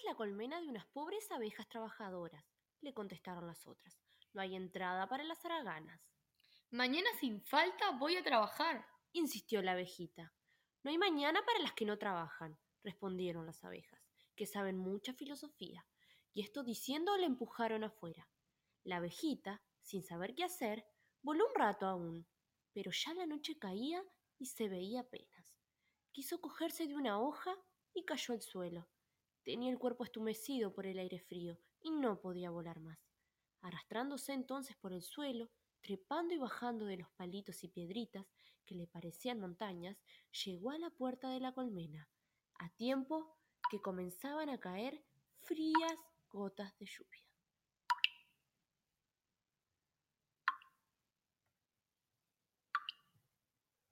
es la colmena de unas pobres abejas trabajadoras, le contestaron las otras. No hay entrada para las haraganas, Mañana sin falta voy a trabajar. insistió la abejita. No hay mañana para las que no trabajan, respondieron las abejas, que saben mucha filosofía, y esto diciendo le empujaron afuera. La abejita, sin saber qué hacer, voló un rato aún, pero ya la noche caía y se veía apenas. Quiso cogerse de una hoja y cayó al suelo. Tenía el cuerpo estumecido por el aire frío y no podía volar más. Arrastrándose entonces por el suelo, trepando y bajando de los palitos y piedritas que le parecían montañas, llegó a la puerta de la colmena, a tiempo que comenzaban a caer frías gotas de lluvia.